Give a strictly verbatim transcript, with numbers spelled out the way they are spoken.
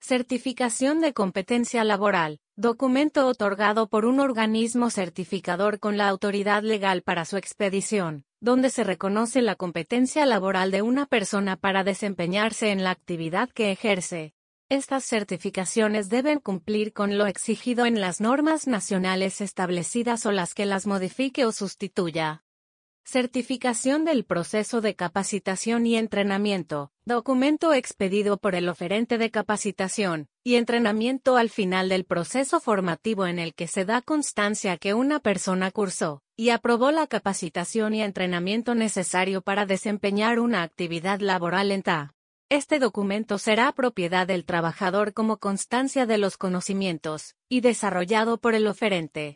Certificación de competencia laboral. Documento otorgado por un organismo certificador con la autoridad legal para su expedición, donde se reconoce la competencia laboral de una persona para desempeñarse en la actividad que ejerce. Estas certificaciones deben cumplir con lo exigido en las normas nacionales establecidas o las que las modifique o sustituya. Certificación del proceso de capacitación y entrenamiento. Documento expedido por el oferente de capacitación y entrenamiento al final del proceso formativo en el que se da constancia que una persona cursó y aprobó la capacitación y entrenamiento necesario para desempeñar una actividad laboral en T A. Este documento será propiedad del trabajador como constancia de los conocimientos y desarrollado por el oferente.